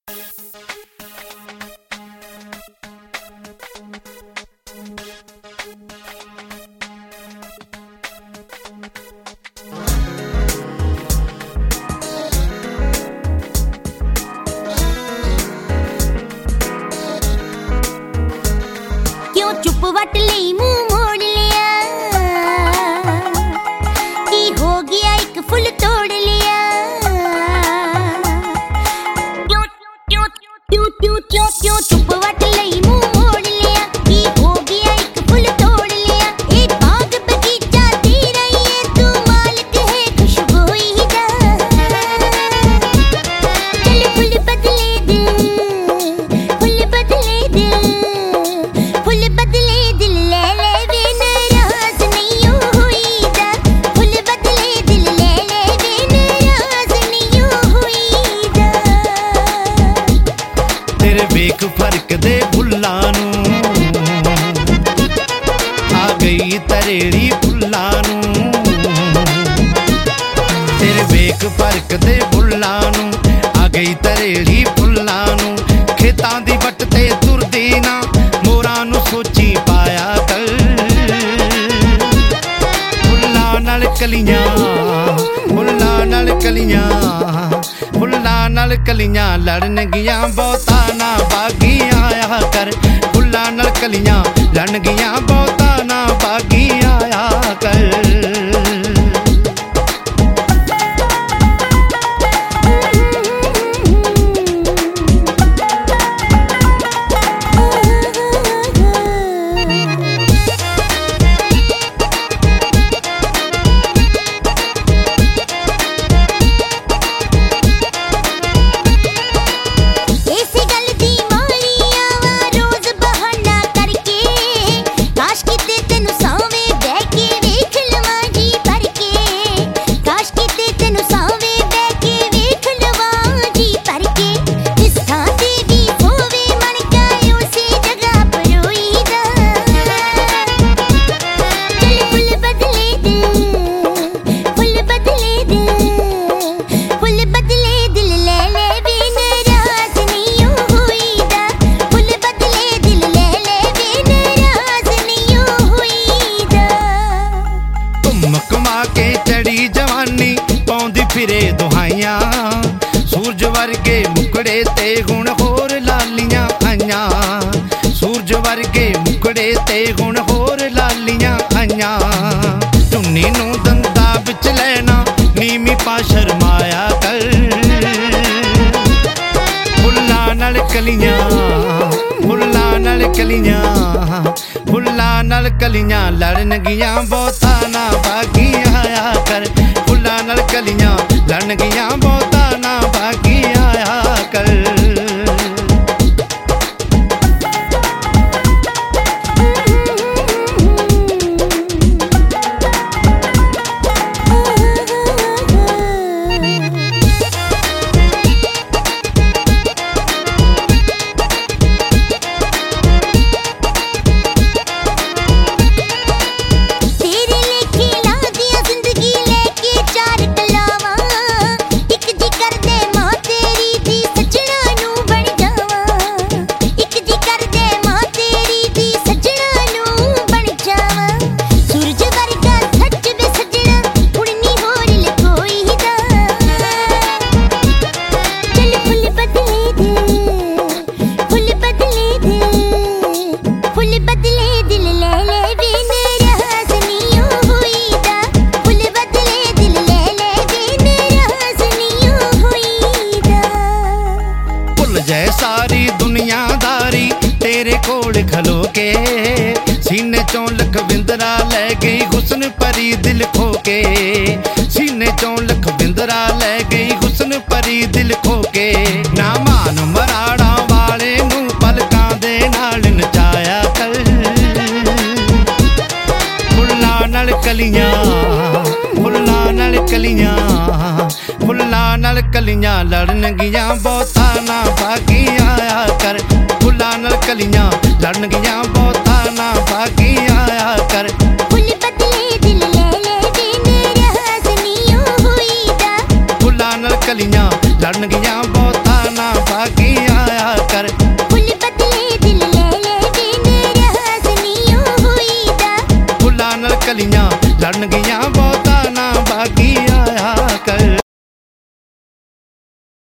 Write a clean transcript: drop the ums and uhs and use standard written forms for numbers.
क्यों चुप वट लई मुंह मोड़ लिया, की हो गया एक फुल तोड़ लिया। क्यों क्यों क्यों क्यों क्यों क्यों चुप वट लई मुंह मोड़ लिया, की हो गया एक फुल तोड़ लिया। एक बाग बगीचा तेरा ये तू मालिक है खुशबोई दा। चल फुल बदले दिल, फुल बदले दिल, फुल बदले दिल ले ले वे नाराज नहीं हुई दा। फुल बदले दिल ले ले वे नाराज नहीं हुई दा। तेरे वेख फर्क दे फुल्लां नूं आ गई तरेड़ी फुल्लां नूं। तेरे वेख फर्क दे फुल्लां नूं आ गई तरेड़ी फुल्लां नूं। खेतां दी वट ते तुरदी ना मोरां नूं सोची पाया कर। फुल्लां नाल कलियां, फुल्लां नाल कलियां, फुल्लां नाल कलियां लड़न गियां बहुता ना बागी आया कर। फुल्लां नाल कलियां लड़न गियां बहुता ना बागी आया कर। ऐसी गल दी मारिया वा रोज बहाना करके, काश किते तेनू सावे बह के वेख लवां जी भर के। काश किते तेनू सावे बह के वेख लवां जी भर के। जिस थां ते भी होवे मन काए उसे जगह पर रोई दा। चल फुल बदले दिल, फुल बदले दिल, फुल बदले दिल ले ले वे नाराज नहीं हुई दा। फुल बदले दिल ले ले वे नाराज नहीं हुई दा। घुम घुमा के चढ़ी जवानी पाउंदी फिरे दुहाइयां। सूरज वर्गे मुकड़े ते गुण होर लालियां आइयां। सूरज वर्गे मुकड़े ते गुण होर लालियां आइयां। चुन्नी नूं दंदा विच लेना नीमी पा शर्माया कर। फुल्लां नाल कलियां, फुल्लां नाल कलियां, फुल्लां नाल कलियां लड़न गियां बहुता ना बागी आया कर। फुल्लां नाल कलियां लड़न गियां बहुता ना बागी आया कर। तेरे लेखे ला दिया जिंदगी लेके चार कलावां। एक जी कर दे मां तेरी दी सजना नू बन जावां। एक जी कर दे मां तेरी दी सजना नू बन जावां। सूरज वर्गा सच वे सजना उड़नी होर लकोई दा। चल फुल बदले दिल, फुल बदले दिल, फुल बदले दिल ले ले वे नाराज नहीं हुई दा। फुल बदले दिल ले ले वे नाराज नहीं हुई दा। भुल जाए सारी दुनियादारी तेरे कोल खलो के। सीने चों लखविंदरा ले गई हुस्न परी दिल खो के। सीने चों लखविंदरा ले गई हुस्न परी दिल खो के। ना मान मराड़ा वाले नूं पलकां दे नाल नचाया कर। फुल्लां नाल कलियां, फुल्लां नाल कलियां, फुल्लां नाल कलियां लड़न गियां बहुता ना बागी आया कर। फुल्लां नाल कलियां लड़न गियां बहुता ना बागी आया कर। फुल बदले दिल ले ले वे नाराज नहीं हुई दा। फुल्लां नाल कलियां लड़न गियां बहुता ना बागी कलियां लड़न गईयां